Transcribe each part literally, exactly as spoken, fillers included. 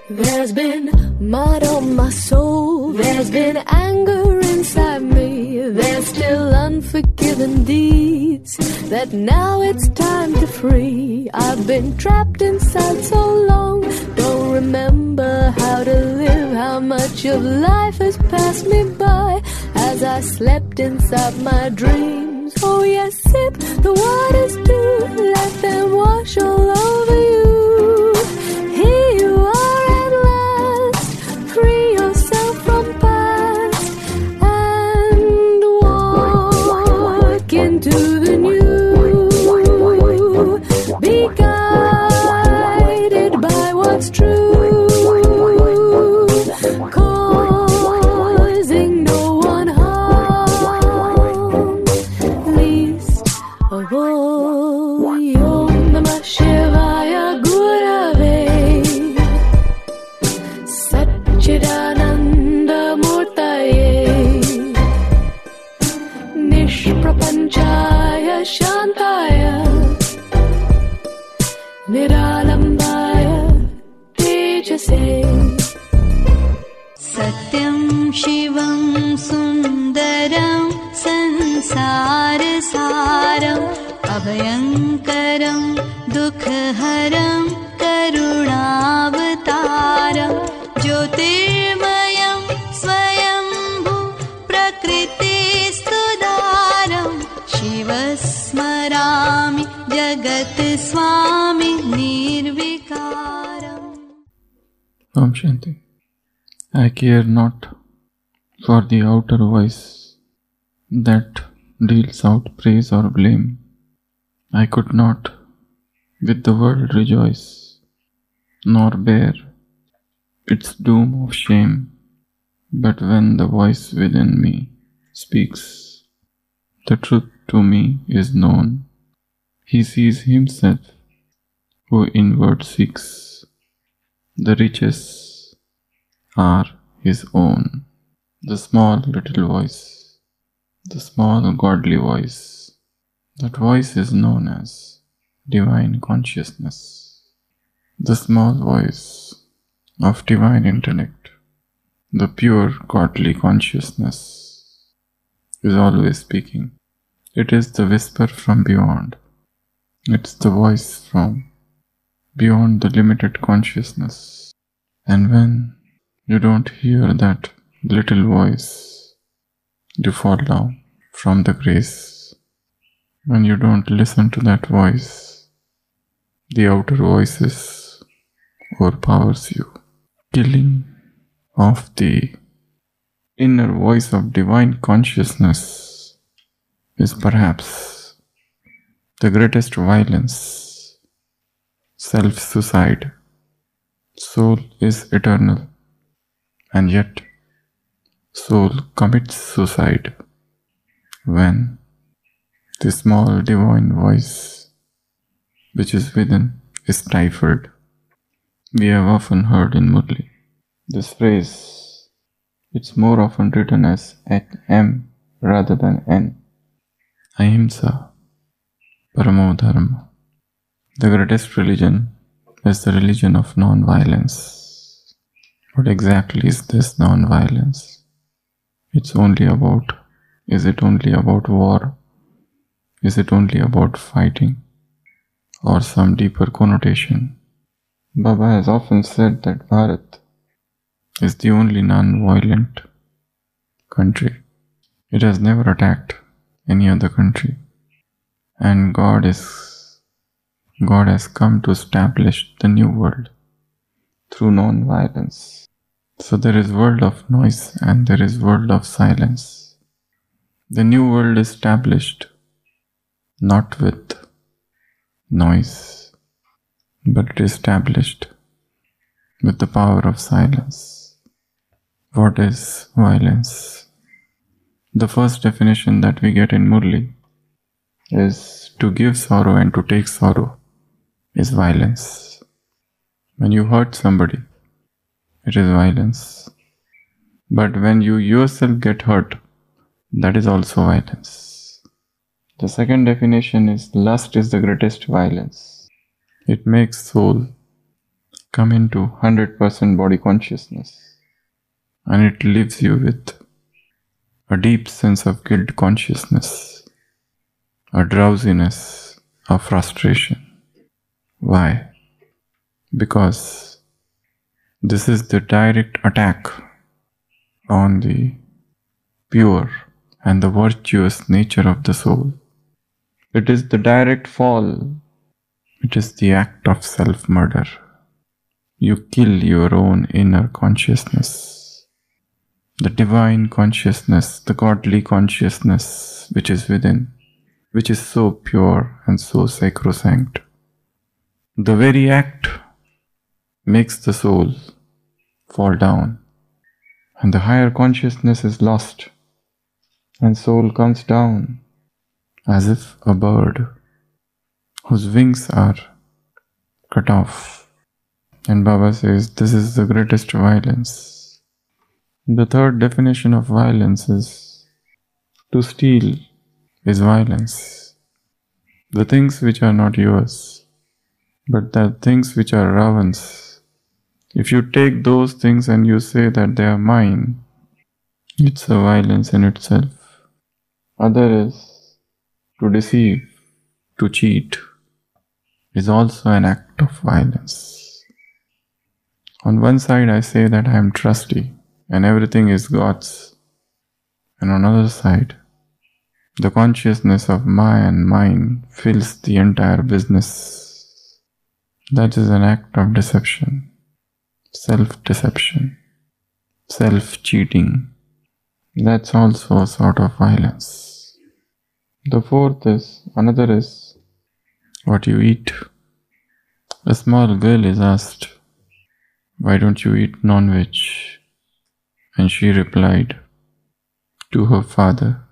There's been mud on my soul, there's been anger inside me, there's still unforgiven deeds that now it's time to free. I've been trapped inside so long, don't remember how to live, how much of life has passed me by as I slept inside my dreams. Oh yes, sip the waters too, let them wash all over you. Here you are at last, free yourself from past and walk into the new. Be guided by what's true, causing no one harm, least of all. Om Namah Shivaya Gurave Satchidananda Murtaye Nishprapanchaya Shantaya Niralambaya Tejase. Satyam Shivam Sundaram Sansarasaram Abhayankaram Dukhaharam Karunavataram Jyotirmayam Swayambhu Prakritistudaram Shivasmarami Jagat Swami Nirvikaram. Om Shanti. I care not for the outer voice that deals out praise or blame. I could not with the world rejoice, nor bear its doom of shame. But when the voice within me speaks, the truth to me is known. He sees himself who inward seeks. The riches are his own. The small little voice, the small godly voice, that voice is known as divine consciousness. The small voice of divine intellect, the pure godly consciousness, is always speaking. It is the whisper from beyond. It's the voice from beyond the limited consciousness. And when you don't hear that little voice, you fall down from the grace. When you don't listen to that voice, the outer voices overpowers you. Killing of the inner voice of divine consciousness is perhaps the greatest violence. Self-suicide. Soul is eternal, and yet soul commits suicide when the small divine voice which is within is stifled. We have often heard in Murli this phrase. It's more often written as M rather than N. Ahimsa Paramo Dharma. The greatest religion is the religion of non-violence. What exactly is this non-violence? It's only about, is it only about war? Is it only about fighting? Or some deeper connotation? Baba has often said that Bharat is the only non-violent country. It has never attacked any other country. And God is God has come to establish the new world through non-violence. So there is world of noise and there is world of silence. The new world is established not with noise, but it is established with the power of silence. What is violence? The first definition that we get in Murli is to give sorrow and to take sorrow is violence. When you hurt somebody, it is violence. But when you yourself get hurt, that is also violence. The second definition is lust is the greatest violence. It makes soul come into one hundred percent body consciousness, and it leaves you with a deep sense of guilt consciousness, a drowsiness, a frustration. Why? Because this is the direct attack on the pure and the virtuous nature of the soul. It is the direct fall. It is the act of self-murder. You kill your own inner consciousness, the divine consciousness, the godly consciousness which is within, which is so pure and so sacrosanct. The very act makes the soul fall down, and the higher consciousness is lost, and soul comes down as if a bird whose wings are cut off. And Baba says this is the greatest violence. The third definition of violence is to steal is violence. The things which are not yours, but the things which are Ravan's. If you take those things and you say that they are mine, it's a violence in itself. Other is to deceive, to cheat, is also an act of violence. On one side I say that I am trusty and everything is God's, and on the other side, the consciousness of my and mine fills the entire business. That is an act of deception, self-deception, self-cheating. That's also a sort of violence. The fourth is, another is what you eat. A small girl is asked, why don't you eat non-veg? And she replied to her father,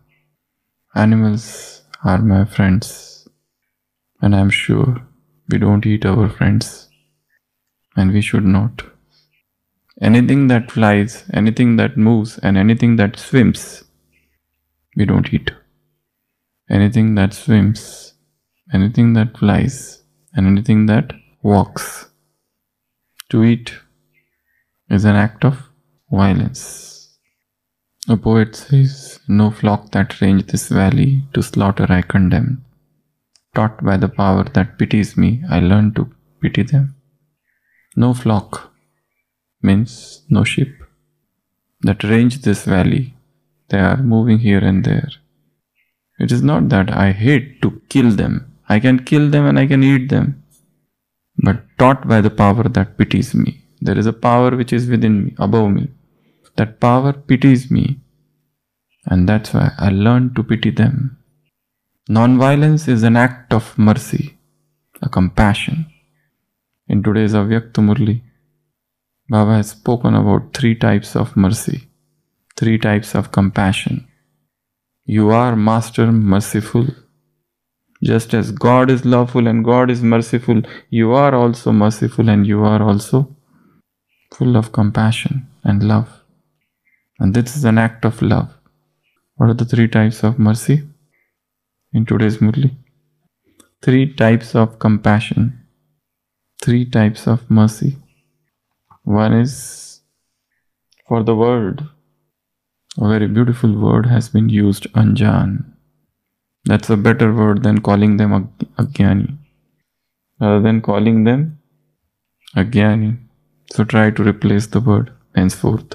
animals are my friends, and I am sure we don't eat our friends, and we should not. Anything that flies, anything that moves, and anything that swims, we don't eat. Anything that swims, anything that flies, and anything that walks. To eat is an act of violence. A poet says, no flock that range this valley to slaughter I condemn. Taught by the power that pities me, I learn to pity them. No flock means no sheep that range this valley. They are moving here and there. It is not that I hate to kill them. I can kill them and I can eat them. But taught by the power that pities me. There is a power which is within me, above me. That power pities me. And that's why I learn to pity them. Non-violence is an act of mercy, a compassion. In today's Avyakta Murli, Baba has spoken about three types of mercy, three types of compassion. You are Master merciful. Just as God is loveful and God is merciful, you are also merciful and you are also full of compassion and love. And this is an act of love. What are the three types of mercy in today's Murli? Three types of compassion, three types of mercy. One is for the word. A very beautiful word has been used, Anjan. That's a better word than calling them Agyani. Rather than calling them Agyani. So try to replace the word henceforth.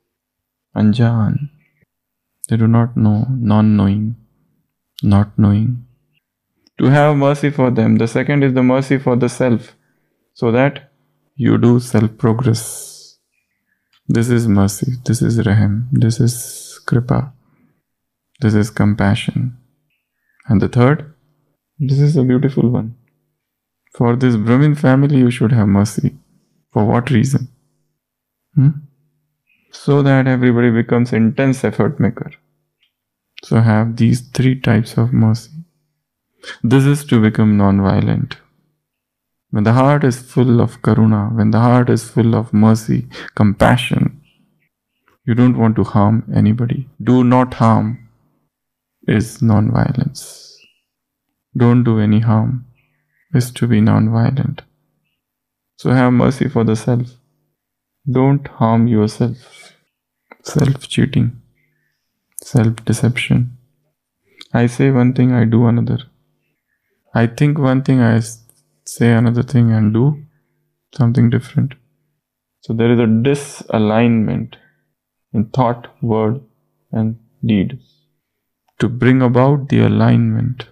Anjan. They do not know, non-knowing, not knowing. To have mercy for them. The second is the mercy for the self, so that you do self-progress. This is mercy, this is Rahim, this is Kripa, this is compassion. And the third, this is a beautiful one. For this Brahmin family you should have mercy. For what reason? Hmm? So that everybody becomes intense effort maker. So have these three types of mercy. This is to become non-violent. When the heart is full of karuna, when the heart is full of mercy, compassion, you don't want to harm anybody. Do not harm is non-violence. Don't do any harm is to be non-violent. So have mercy for the self. Don't harm yourself. Self-cheating, self-deception. I say one thing, I do another. I think one thing, I say another thing and do something different. So there is a disalignment in thought, word, and deed. To bring about the alignment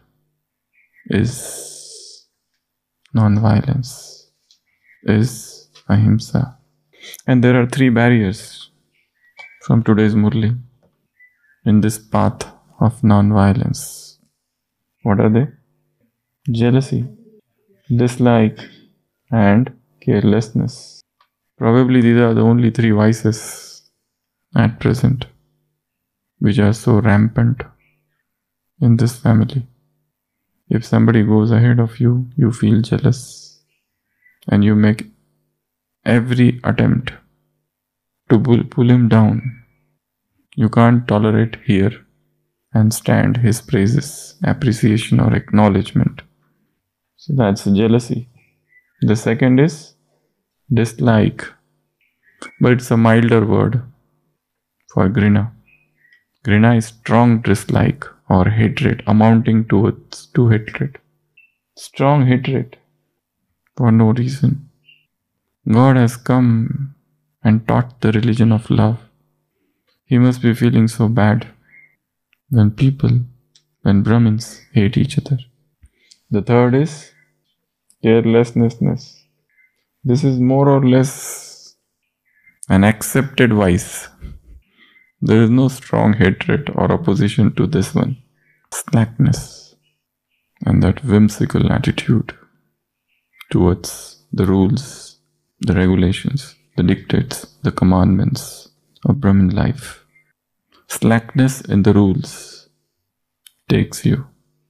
is non-violence, is ahimsa. And there are three barriers from today's Murli in this path of non-violence. What are they? Jealousy, dislike, and carelessness. Probably these are the only three vices at present which are so rampant in this family. If somebody goes ahead of you, you feel jealous and you make every attempt to pull, pull him down. You can't tolerate, hear, and stand his praises, appreciation, or acknowledgement. So that's jealousy. The second is dislike, but it's a milder word for grina. Grina is strong dislike or hatred amounting to, to hatred. Strong hatred for no reason. God has come and taught the religion of love. He must be feeling so bad when people, when Brahmins hate each other. The third is carelessness. This is more or less an accepted vice. There is no strong hatred or opposition to this one. Slackness and that whimsical attitude towards the rules, the regulations, the dictates, the commandments of Brahmin life. Slackness in the rules takes you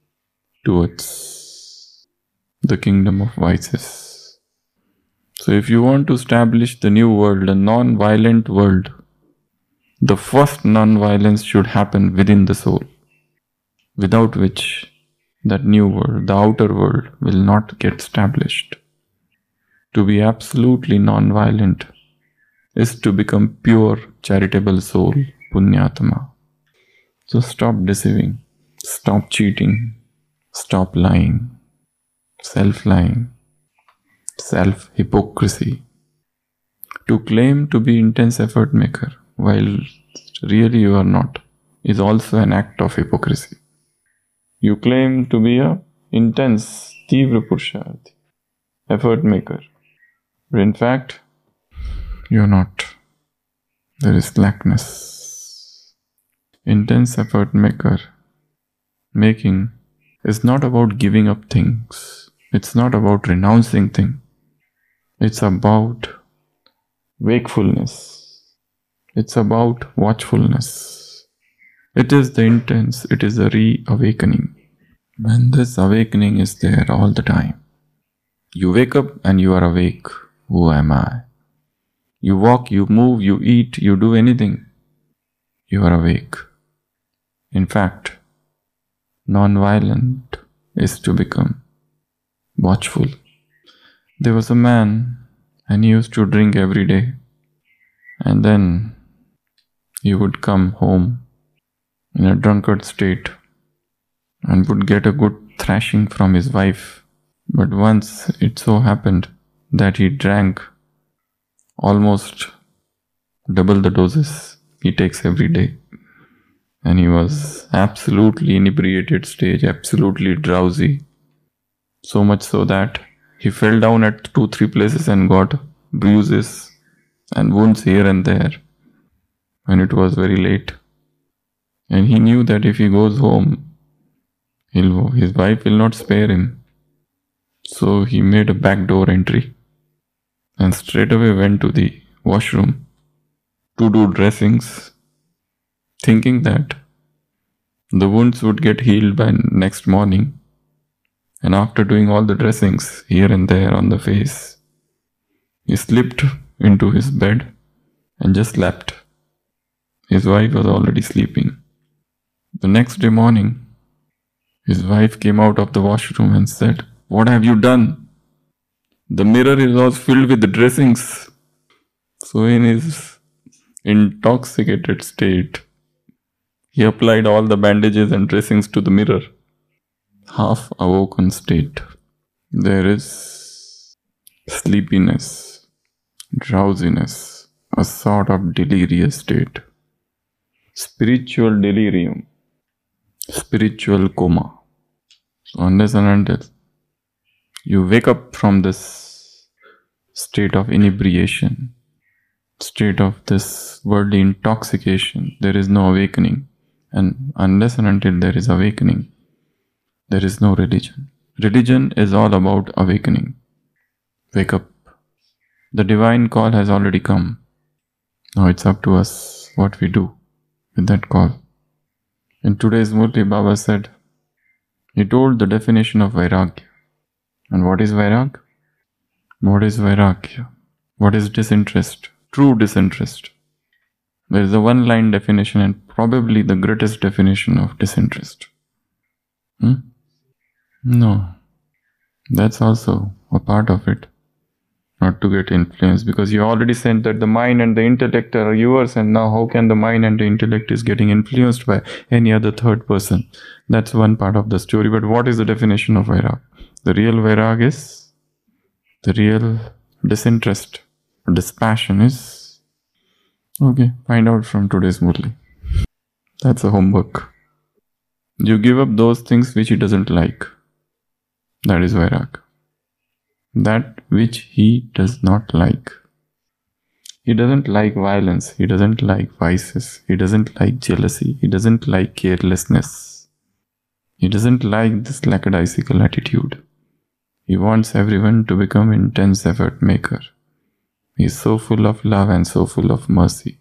towards the kingdom of vices. So if you want to establish the new world, a non-violent world, the first non-violence should happen within the soul, without which that new world, the outer world, will not get established. To be absolutely non-violent is to become pure, charitable soul, Punyatma. So stop deceiving, stop cheating, stop lying, self-lying, self-hypocrisy. To claim to be intense effort maker, while really you are not, is also an act of hypocrisy. You claim to be a intense, Tivra Purusharthi, effort maker, but in fact, you are not. There is slackness. Intense effort maker, making, is not about giving up things. It's not about renouncing things. It's about wakefulness. It's about watchfulness. It is the intense, it is the reawakening. When this awakening is there all the time, you wake up and you are awake. Who am I? You walk, you move, you eat, you do anything. You are awake. In fact, non-violent is to become watchful. There was a man and he used to drink every day, and then he would come home in a drunkard state and would get a good thrashing from his wife. But once it so happened that he drank almost double the doses he takes every day, and he was absolutely inebriated stage, absolutely drowsy, so much so that he fell down at two, three places and got bruises and wounds here and there when it was very late. And he knew that if he goes home, he'll, his wife will not spare him. So he made a backdoor entry and straight away went to the washroom to do dressings, thinking that the wounds would get healed by next morning. And after doing all the dressings here and there on the face, he slipped into his bed and just slept. His wife was already sleeping. The next day morning, his wife came out of the washroom and said, "What have you done? The mirror is also filled with dressings. So in his intoxicated state, he applied all the bandages and dressings to the mirror. Half awoken state. There is sleepiness, drowsiness, a sort of delirious state. Spiritual delirium, spiritual coma. So unless and until you wake up from this state of inebriation, state of this worldly intoxication, there is no awakening. And unless and until there is awakening, there is no religion. Religion is all about awakening. Wake up. The divine call has already come. Now it's up to us what we do with that call. In today's Murli, Baba said, he told the definition of Vairagya. And what is Vairagya? What is Vairagya? What is disinterest? True disinterest. There is a one-line definition and probably the greatest definition of disinterest. Hmm? No. That's also a part of it. Not to get influenced, because you already said that the mind and the intellect are yours, and now how can the mind and the intellect is getting influenced by any other third person? That's one part of the story. But what is the definition of Vairag? The real Vairag is, the real disinterest, dispassion is, okay, find out from today's Murli. That's a homework. You give up those things which he doesn't like. That is Vairag. That which he does not like. He doesn't like violence. He doesn't like vices. He doesn't like jealousy. He doesn't like carelessness. He doesn't like this lackadaisical attitude. He wants everyone to become intense effort maker. He is so full of love and so full of mercy.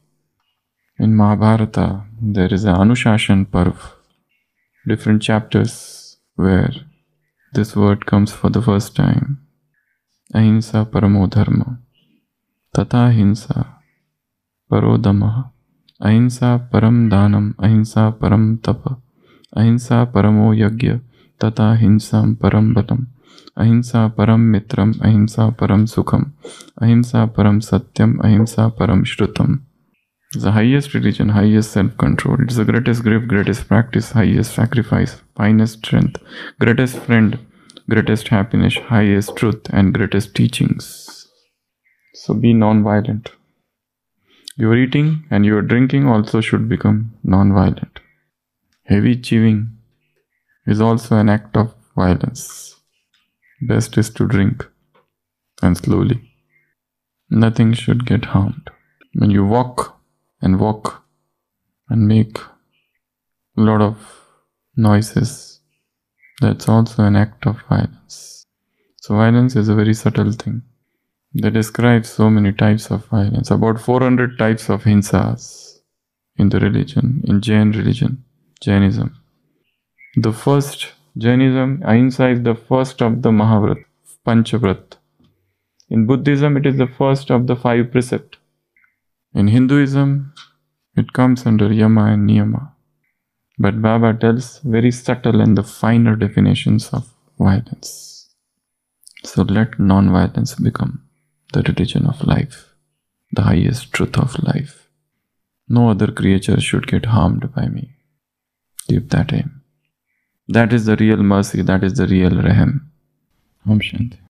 In Mahabharata, there is an Anushashan Parv, different chapters where this word comes for the first time. Ahimsa paramo dharma, tata hinsa paro dhamma, ahimsa param dhanam, ahimsa param tapa, ahimsa paramo yagya, tata hinsam param balam, ahimsa param mitram, ahimsa param sukham, ahimsa param satyam, ahimsa param shrutam. It's the highest religion, highest self-control. It's the greatest gift, greatest practice, highest sacrifice, finest strength, greatest friend, greatest happiness, highest truth, and greatest teachings. So be non-violent. Your eating and your drinking also should become non-violent. Heavy chewing is also an act of violence. Best is to drink, and slowly. Nothing should get harmed. When you walk and walk and make a lot of noises, that's also an act of violence. So violence is a very subtle thing. They describe so many types of violence. About four hundred types of hinsas in the religion, in Jain religion, Jainism. The first, Jainism, ahimsa is the first of the Mahavrat, Panchavrat. In Buddhism, it is the first of the five precepts. In Hinduism, it comes under Yama and Niyama. But Baba tells very subtle and the finer definitions of violence. So let non-violence become the religion of life, the highest truth of life. No other creature should get harmed by me. Keep that aim. That is the real mercy, that is the real Rahm. Om Shanti.